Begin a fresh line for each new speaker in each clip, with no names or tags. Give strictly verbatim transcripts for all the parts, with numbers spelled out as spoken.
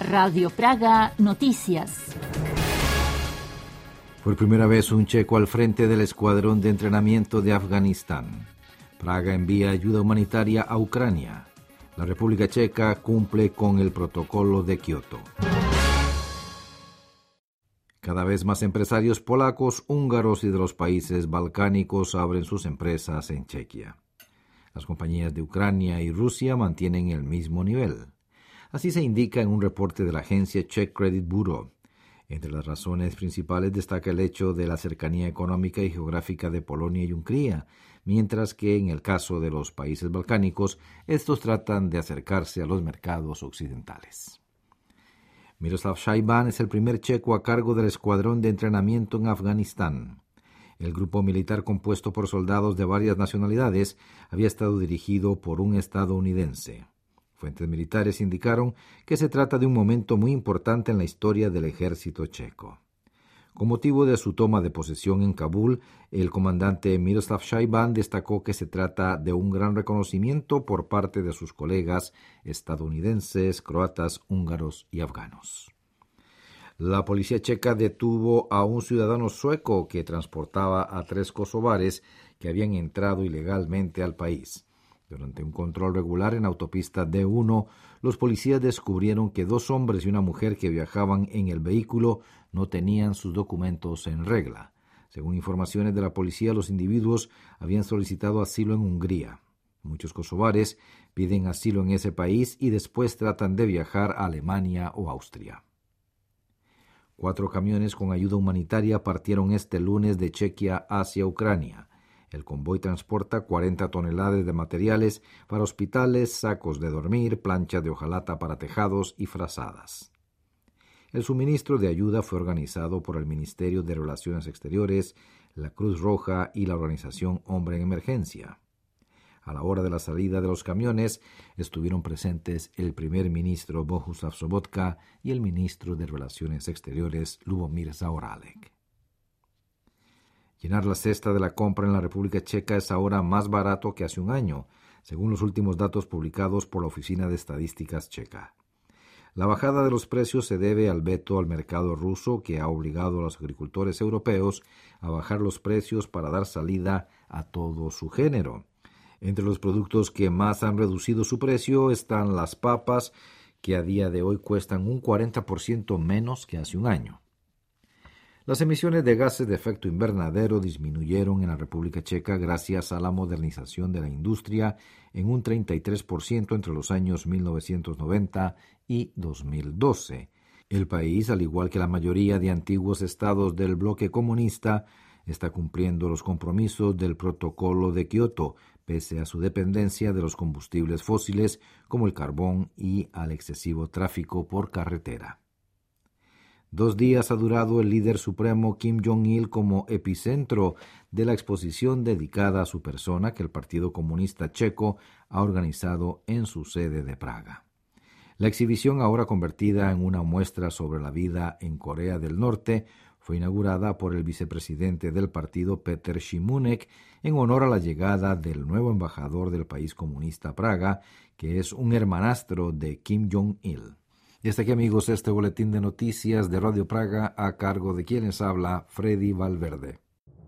Radio Praga Noticias.
Por primera vez un checo al frente del escuadrón de entrenamiento de Afganistán. Praga envía ayuda humanitaria a Ucrania. La República Checa cumple con el protocolo de Kioto. Cada vez más empresarios polacos, húngaros y de los países balcánicos abren sus empresas en Chequia. Las compañías de Ucrania y Rusia mantienen el mismo nivel. Así se indica en un reporte de la agencia Czech Credit Bureau. Entre las razones principales destaca el hecho de la cercanía económica y geográfica de Polonia y Hungría, mientras que en el caso de los países balcánicos, estos tratan de acercarse a los mercados occidentales. Miroslav Shaiban es el primer checo a cargo del escuadrón de entrenamiento en Afganistán. El grupo militar, compuesto por soldados de varias nacionalidades, había estado dirigido por un estadounidense. Fuentes militares indicaron que se trata de un momento muy importante en la historia del ejército checo. Con motivo de su toma de posesión en Kabul, el comandante Miroslav Shaiban destacó que se trata de un gran reconocimiento por parte de sus colegas estadounidenses, croatas, húngaros y afganos. La policía checa detuvo a un ciudadano sueco que transportaba a tres kosovares que habían entrado ilegalmente al país. Durante un control regular en autopista D uno, los policías descubrieron que dos hombres y una mujer que viajaban en el vehículo no tenían sus documentos en regla. Según informaciones de la policía, los individuos habían solicitado asilo en Hungría. Muchos kosovares piden asilo en ese país y después tratan de viajar a Alemania o Austria. Cuatro camiones con ayuda humanitaria partieron este lunes de Chequia hacia Ucrania. El convoy transporta cuarenta toneladas de materiales para hospitales, sacos de dormir, planchas de hojalata para tejados y frazadas. El suministro de ayuda fue organizado por el Ministerio de Relaciones Exteriores, la Cruz Roja y la organización Hombre en Emergencia. A la hora de la salida de los camiones estuvieron presentes el primer ministro Bohuslav Sobotka y el ministro de Relaciones Exteriores Lubomír Zaorálek. Llenar la cesta de la compra en la República Checa es ahora más barato que hace un año, según los últimos datos publicados por la Oficina de Estadísticas Checa. La bajada de los precios se debe al veto al mercado ruso que ha obligado a los agricultores europeos a bajar los precios para dar salida a todo su género. Entre los productos que más han reducido su precio están las papas, que a día de hoy cuestan un cuarenta por ciento menos que hace un año. Las emisiones de gases de efecto invernadero disminuyeron en la República Checa gracias a la modernización de la industria en un treinta y tres por ciento entre los años mil novecientos noventa y dos mil doce. El país, al igual que la mayoría de antiguos estados del bloque comunista, está cumpliendo los compromisos del Protocolo de Kioto, pese a su dependencia de los combustibles fósiles como el carbón y al excesivo tráfico por carretera. Dos días ha durado el líder supremo Kim Jong-il como epicentro de la exposición dedicada a su persona que el Partido Comunista Checo ha organizado en su sede de Praga. La exhibición, ahora convertida en una muestra sobre la vida en Corea del Norte, fue inaugurada por el vicepresidente del partido Peter Szymunek en honor a la llegada del nuevo embajador del país comunista a Praga, que es un hermanastro de Kim Jong-il. Y hasta aquí, amigos, este boletín de noticias de Radio Praga a cargo de quienes habla Freddy Valverde.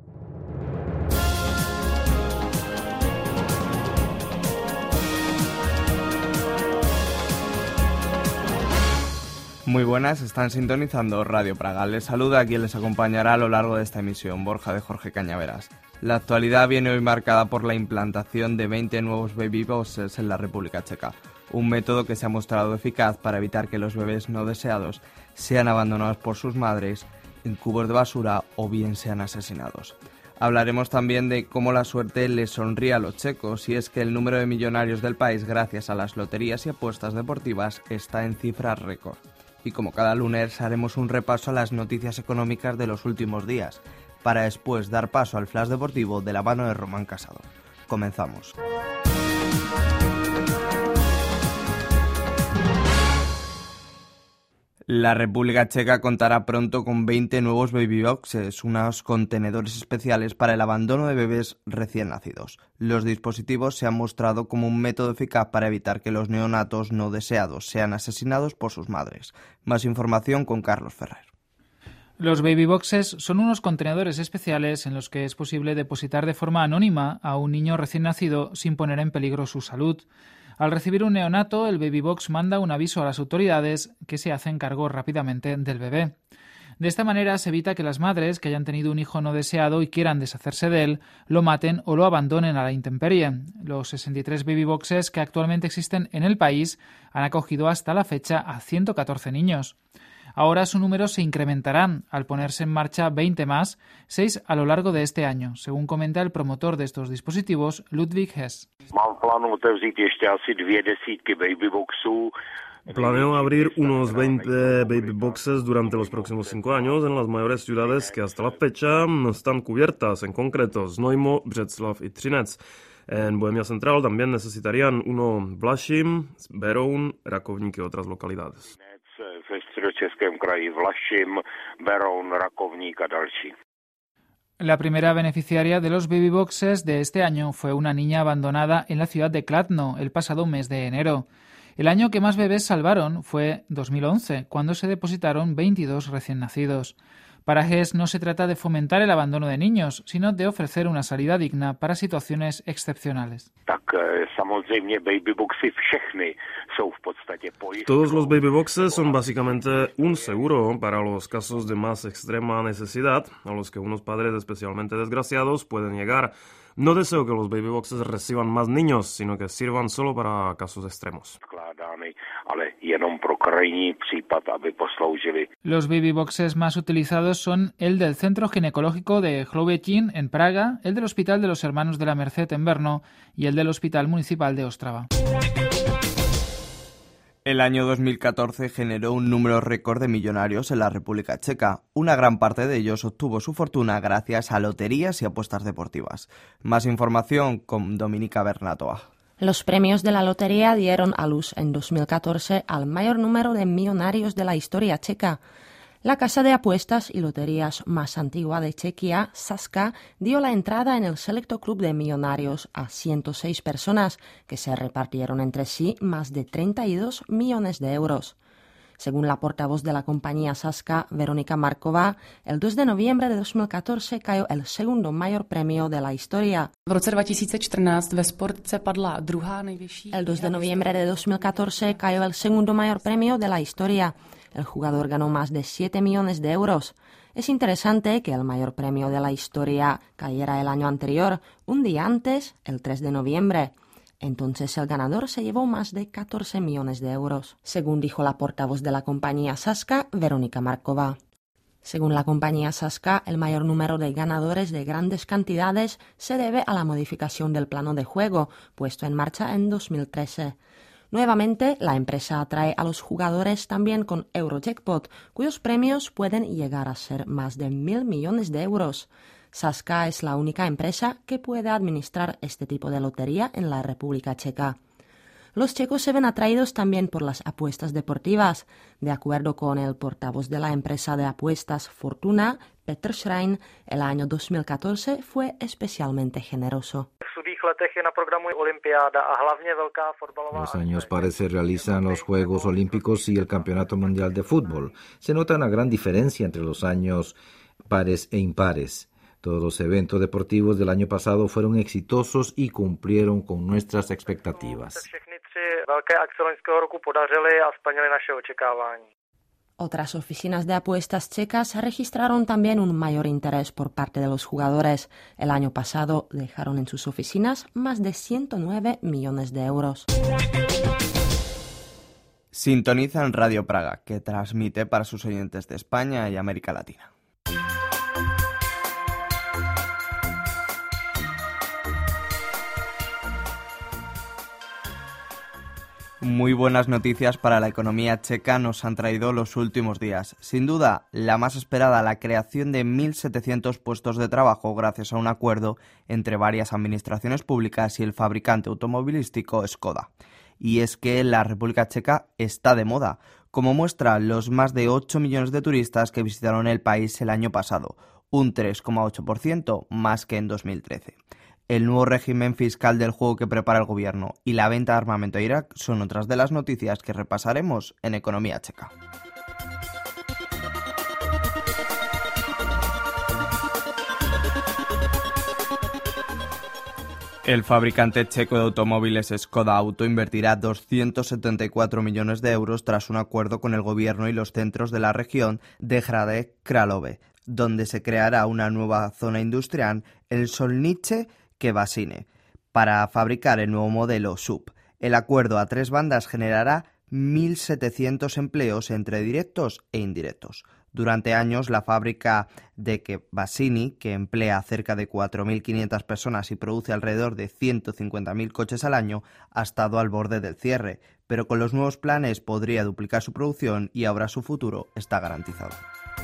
Muy buenas, están sintonizando Radio Praga. Les saluda a quien les acompañará a lo largo de esta emisión, Borja de Jorge Cañaveras. La actualidad viene hoy marcada por la implantación de veinte nuevos baby boxes en la República Checa, un método que se ha mostrado eficaz para evitar que los bebés no deseados sean abandonados por sus madres en cubos de basura o bien sean asesinados. Hablaremos también de cómo la suerte les sonríe a los checos, y es que el número de millonarios del país gracias a las loterías y apuestas deportivas está en cifras récord. Y como cada lunes haremos un repaso a las noticias económicas de los últimos días, para después dar paso al flash deportivo de la mano de Román Casado. Comenzamos. La República Checa contará pronto con veinte nuevos baby boxes, unos contenedores especiales para el abandono de bebés recién nacidos. Los dispositivos se han mostrado como un método eficaz para evitar que los neonatos no deseados sean asesinados por sus madres. Más información con Carlos Ferrer.
Los baby boxes son unos contenedores especiales en los que es posible depositar de forma anónima a un niño recién nacido sin poner en peligro su salud. Al recibir un neonato, el baby box manda un aviso a las autoridades que se hacen cargo rápidamente del bebé. De esta manera se evita que las madres que hayan tenido un hijo no deseado y quieran deshacerse de él, lo maten o lo abandonen a la intemperie. Los sesenta y tres baby boxes que actualmente existen en el país han acogido hasta la fecha a ciento catorce niños. Ahora su número se incrementará al ponerse en marcha veinte más, seis a lo largo de este año, según comenta el promotor de estos dispositivos, Ludwig Hess.
Planeo abrir unos veinte baby boxes durante los próximos cinco años en las mayores ciudades que hasta la fecha no están cubiertas, en concreto Znojmo, Břeclav y Třinec. En Bohemia Central también necesitarían uno Vlašim, Beroun, Rakovník y otras localidades.
Ve Středočeském kraji Vlašim, Beroun, Rakovník a další.
La primera beneficiaria de los baby boxes de este año fue una niña abandonada en la ciudad de Kladno el pasado mes de enero. El año que más bebés salvaron fue dos mil once, cuando se depositaron veintidós recién nacidos. Para Hess no se trata de fomentar el abandono de niños, sino de ofrecer una salida digna para situaciones excepcionales.
Todos los baby boxes son básicamente un seguro para los casos de más extrema necesidad, a los que unos padres especialmente desgraciados pueden llegar. No deseo que los baby boxes reciban más niños, sino que sirvan solo para casos extremos.
Los baby boxes más utilizados son el del Centro Ginecológico de Hloubětín en Praga, el del Hospital de los Hermanos de la Merced en Brno y el del Hospital Municipal de Ostrava.
El año dos mil catorce generó un número récord de millonarios en la República Checa. Una gran parte de ellos obtuvo su fortuna gracias a loterías y apuestas deportivas. Más información con Dominika Bernatova.
Los premios de la lotería dieron a luz en dos mil catorce al mayor número de millonarios de la historia checa. La casa de apuestas y loterías más antigua de Chequia, Sazka, dio la entrada en el selecto club de millonarios a ciento seis personas que se repartieron entre sí más de treinta y dos millones de euros. Según la portavoz de la compañía Sazka, Veronika Marková, el dos de noviembre de dos mil catorce cayó el segundo mayor premio de la historia.
V roce dva tisíce čtrnáct ve sportce padla druhá nejvyšší.
El dos de noviembre de dos mil catorce cayó el segundo mayor premio de la historia. El jugador ganó más de siete millones de euros. Es interesante que el mayor premio de la historia cayera el año anterior, un día antes, el tres de noviembre. Entonces el ganador se llevó más de catorce millones de euros, según dijo la portavoz de la compañía Sazka, Veronika Marková. Según la compañía Sazka, el mayor número de ganadores de grandes cantidades se debe a la modificación del plano de juego, puesto en marcha en dos mil trece. Nuevamente, la empresa atrae a los jugadores también con Eurojackpot, cuyos premios pueden llegar a ser más de mil millones de euros. Sazka es la única empresa que puede administrar este tipo de lotería en la República Checa. Los checos se ven atraídos también por las apuestas deportivas. De acuerdo con el portavoz de la empresa de apuestas Fortuna, Petr Schrein, el año dos mil catorce fue especialmente generoso.
Los años pares se realizan los Juegos Olímpicos y el Campeonato Mundial de Fútbol. Se nota una gran diferencia entre los años pares e impares. Todos los eventos deportivos del año pasado fueron exitosos y cumplieron con nuestras expectativas.
Otras oficinas de apuestas checas registraron también un mayor interés por parte de los jugadores. El año pasado dejaron en sus oficinas más de ciento nueve millones de euros.
Sintonizan Radio Praga, que transmite para sus oyentes de España y América Latina. Muy buenas noticias para la economía checa nos han traído los últimos días. Sin duda, la más esperada, la creación de mil setecientos puestos de trabajo gracias a un acuerdo entre varias administraciones públicas y el fabricante automovilístico Skoda. Y es que la República Checa está de moda. como muestra los más de ocho millones de turistas que visitaron el país el año pasado, un tres coma ocho por ciento más que en dos mil trece. El nuevo régimen fiscal del juego que prepara el gobierno y la venta de armamento a Irak son otras de las noticias que repasaremos en Economía Checa. El fabricante checo de automóviles Škoda Auto invertirá doscientos setenta y cuatro millones de euros tras un acuerdo con el gobierno y los centros de la región de Hradec Králové, donde se creará una nueva zona industrial, el Solnice Kvasine, para fabricar el nuevo modelo S U V. El acuerdo a tres bandas generará mil setecientos empleos entre directos e indirectos. Durante años, la fábrica de Kvasine, que emplea cerca de cuatro mil quinientas personas y produce alrededor de ciento cincuenta mil coches al año, ha estado al borde del cierre, pero con los nuevos planes podría duplicar su producción y ahora su futuro está garantizado.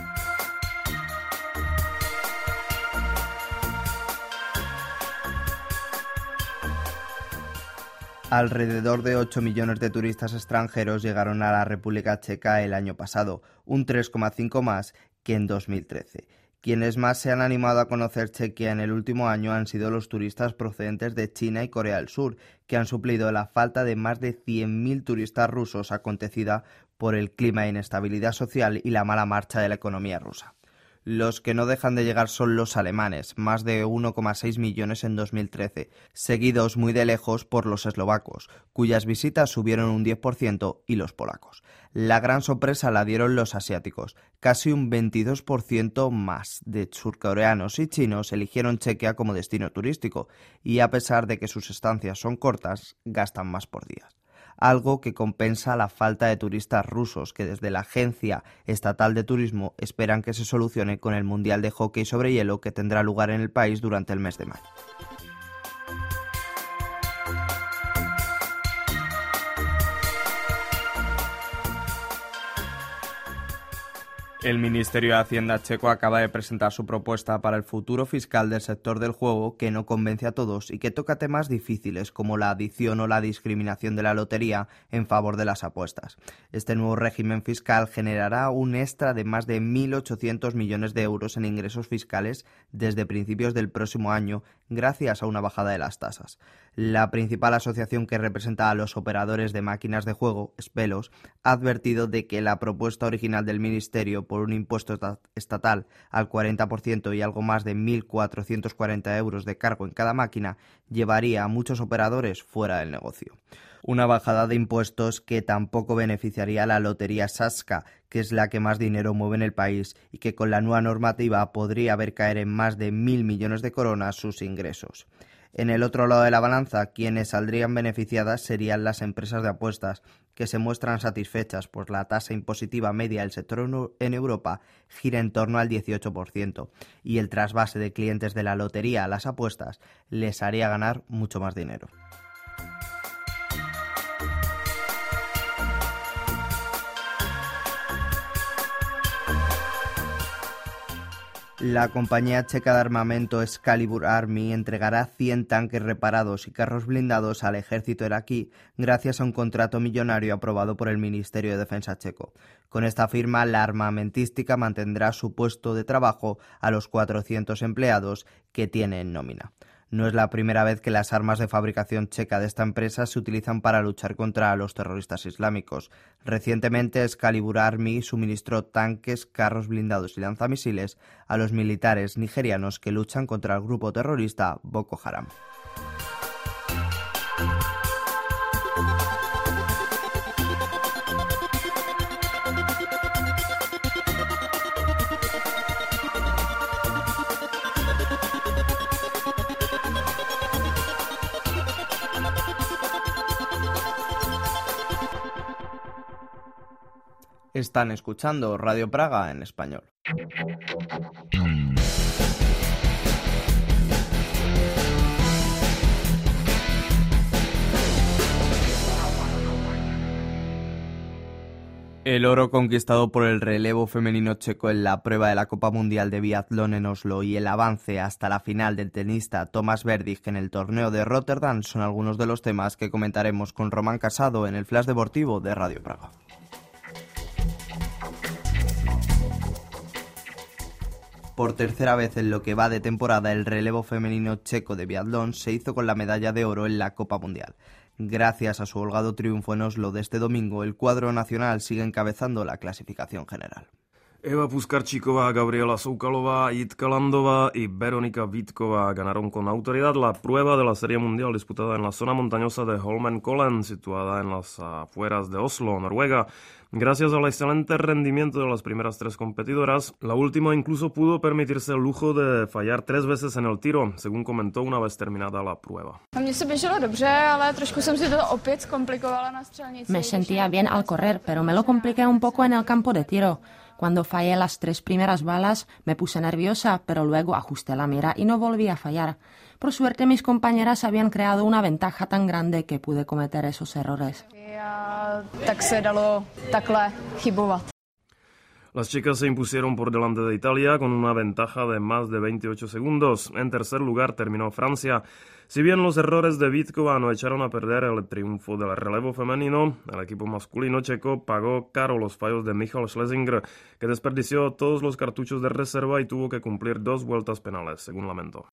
Alrededor de ocho millones de turistas extranjeros llegaron a la República Checa el año pasado, un tres coma cinco más que en dos mil trece. Quienes más se han animado a conocer Chequia en el último año han sido los turistas procedentes de China y Corea del Sur, que han suplido la falta de más de cien mil turistas rusos acontecida por el clima de inestabilidad social y la mala marcha de la economía rusa. Los que no dejan de llegar son los alemanes, más de uno coma seis millones en dos mil trece, seguidos muy de lejos por los eslovacos, cuyas visitas subieron un diez por ciento, y los polacos. La gran sorpresa la dieron los asiáticos, casi un veintidós por ciento más de surcoreanos y chinos eligieron Chequia como destino turístico, y a pesar de que sus estancias son cortas, gastan más por día. Algo que compensa la falta de turistas rusos que desde la Agencia Estatal de Turismo esperan que se solucione con el Mundial de Hockey sobre hielo que tendrá lugar en el país durante el mes de mayo. El Ministerio de Hacienda checo acaba de presentar su propuesta para el futuro fiscal del sector del juego, que no convence a todos y que toca temas difíciles como la adicción o la discriminación de la lotería en favor de las apuestas. Este nuevo régimen fiscal generará un extra de más de mil ochocientos millones de euros en ingresos fiscales desde principios del próximo año, gracias a una bajada de las tasas. La principal asociación que representa a los operadores de máquinas de juego, Spelos, ha advertido de que la propuesta original del Ministerio por un impuesto estatal al cuarenta por ciento y algo más de mil cuatrocientos cuarenta euros de cargo en cada máquina llevaría a muchos operadores fuera del negocio. Una bajada de impuestos que tampoco beneficiaría a la lotería Sazka, que es la que más dinero mueve en el país y que con la nueva normativa podría ver caer en más de mil millones de coronas sus ingresos. En el otro lado de la balanza, quienes saldrían beneficiadas serían las empresas de apuestas, que se muestran satisfechas pues la tasa impositiva media del sector en Europa gira en torno al dieciocho por ciento y el trasvase de clientes de la lotería a las apuestas les haría ganar mucho más dinero. La compañía checa de armamento Excalibur Army entregará cien tanques reparados y carros blindados al ejército iraquí gracias a un contrato millonario aprobado por el Ministerio de Defensa checo. Con esta firma, la armamentística mantendrá su puesto de trabajo a los cuatrocientos empleados que tiene en nómina. No es la primera vez que las armas de fabricación checa de esta empresa se utilizan para luchar contra los terroristas islámicos. Recientemente, Excalibur Army suministró tanques, carros blindados y lanzamisiles a los militares nigerianos que luchan contra el grupo terrorista Boko Haram. Están escuchando Radio Praga en español. El oro conquistado por el relevo femenino checo en la prueba de la Copa Mundial de Biatlón en Oslo y el avance hasta la final del tenista Thomas Berdych en el torneo de Rotterdam son algunos de los temas que comentaremos con Román Casado en el Flash Deportivo de Radio Praga. Por tercera vez en lo que va de temporada, el relevo femenino checo de biatlón se hizo con la medalla de oro en la Copa Mundial. Gracias a su holgado triunfo en Oslo de este domingo, el cuadro nacional sigue encabezando la clasificación general.
Eva Puskarčíková, Gabriela Soukalová, Jitka Landová y Veronika Vítková ganaron con autoridad la prueba de la Serie Mundial disputada en la zona montañosa de Holmenkollen, situada en las afueras de Oslo, Noruega. Gracias al excelente rendimiento de las primeras tres competidoras, la última incluso pudo permitirse el lujo de fallar tres veces en el tiro, según comentó una vez terminada la prueba.
Me sentía bien al correr, pero me lo compliqué un poco en el campo de tiro. Cuando fallé las tres primeras balas me puse nerviosa, pero luego ajusté la mira y no volví a fallar. Por suerte mis compañeras habían creado una ventaja tan grande que pude cometer esos errores.
Las chicas se impusieron por delante de Italia con una ventaja de más de veintiocho segundos. En tercer lugar terminó Francia. Si bien los errores de Vítková no echaron a perder el triunfo del relevo femenino, el equipo masculino checo pagó caro los fallos de Michal Schlesinger, que desperdició todos los cartuchos de reserva y tuvo que cumplir dos vueltas penales, según lamentó.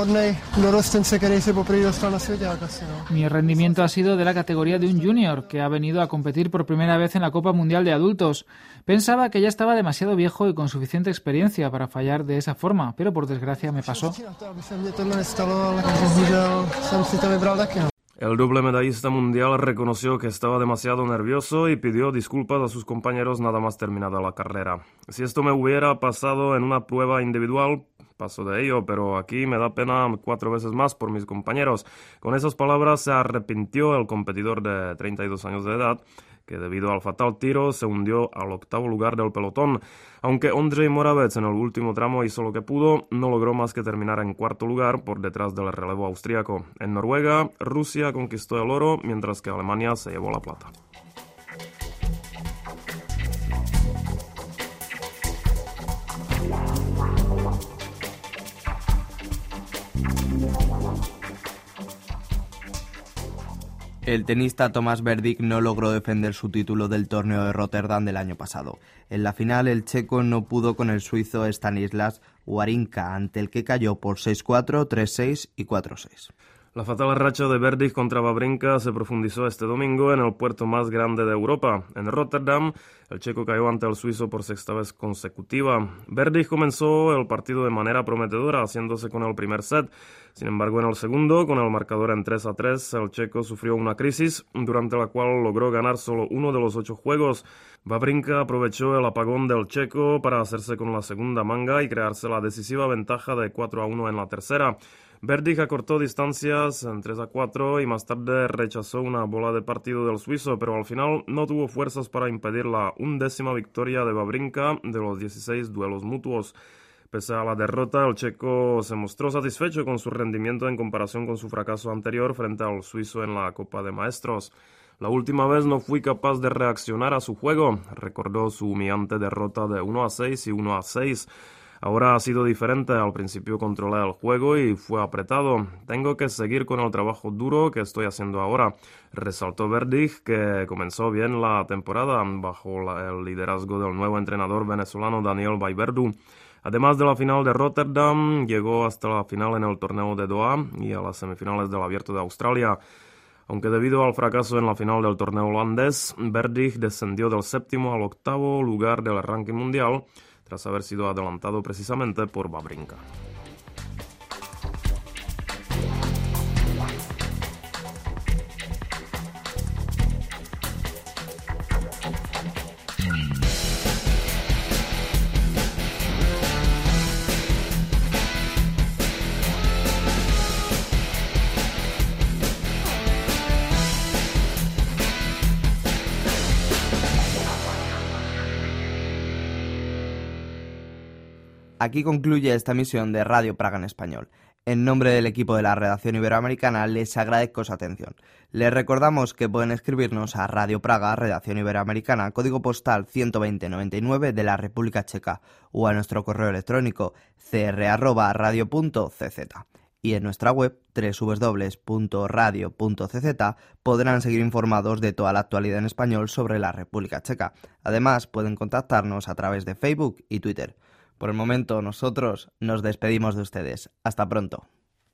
Mi rendimiento ha sido de la categoría de un junior, que ha venido a competir por primera vez en la Copa Mundial de Adultos. Pensaba que ya estaba demasiado viejo y con suficiente experiencia para fallar de esa forma, pero por desgracia me pasó.
El doble medallista mundial reconoció que estaba demasiado nervioso y pidió disculpas a sus compañeros nada más terminada la carrera. Si esto me hubiera pasado en una prueba individual, paso de ello, pero aquí me da pena cuatro veces más por mis compañeros. Con esas palabras se arrepintió el competidor de treinta y dos años de edad, que debido al fatal tiro se hundió al octavo lugar del pelotón. Aunque Ondřej Moravec en el último tramo hizo lo que pudo, no logró más que terminar en cuarto lugar por detrás del relevo austríaco. En Noruega, Rusia conquistó el oro, mientras que Alemania se llevó la plata.
El tenista Tomás Berdych no logró defender su título del torneo de Rotterdam del año pasado. En la final, el checo no pudo con el suizo Stanislas Wawrinka, ante el que cayó por seis cuatro, tres seis y cuatro seis.
La fatal racha de Berdych contra Wawrinka se profundizó este domingo en el puerto más grande de Europa. En Rotterdam, el checo cayó ante el suizo por sexta vez consecutiva. Berdych comenzó el partido de manera prometedora, haciéndose con el primer set. Sin embargo, en el segundo, con el marcador en tres a tres, el checo sufrió una crisis, durante la cual logró ganar solo uno de los ocho juegos. Wawrinka aprovechó el apagón del checo para hacerse con la segunda manga y crearse la decisiva ventaja de cuatro a uno en la tercera. Berdych acortó distancias en tres a cuatro y más tarde rechazó una bola de partido del suizo, pero al final no tuvo fuerzas para impedir la undécima victoria de Wawrinka de los dieciséis duelos mutuos. Pese a la derrota, el checo se mostró satisfecho con su rendimiento en comparación con su fracaso anterior frente al suizo en la Copa de Maestros. La última vez no fui capaz de reaccionar a su juego, recordó su humillante derrota de uno a seis y uno a seis. Ahora ha sido diferente, al principio controlé el juego y fue apretado. Tengo que seguir con el trabajo duro que estoy haciendo ahora. Resaltó Berdych, que comenzó bien la temporada bajo la, el liderazgo del nuevo entrenador venezolano Daniel Vallverdu. Además de la final de Rotterdam, llegó hasta la final en el torneo de Doha y a las semifinales del Abierto de Australia. Aunque debido al fracaso en la final del torneo holandés, Berdych descendió del séptimo al octavo lugar del ranking mundial, tras haber sido adelantado precisamente por Wawrinka.
Aquí concluye esta emisión de Radio Praga en Español. En nombre del equipo de la redacción iberoamericana les agradezco su atención. Les recordamos que pueden escribirnos a Radio Praga, redacción iberoamericana, código postal ciento veinte noventa y nueve de la República Checa, o a nuestro correo electrónico c r arroba radio punto c z. Y en nuestra web doble u doble u doble u punto radio punto c z podrán seguir informados de toda la actualidad en español sobre la República Checa. Además, pueden contactarnos a través de Facebook y Twitter. Por el momento nosotros nos despedimos de ustedes. Hasta pronto.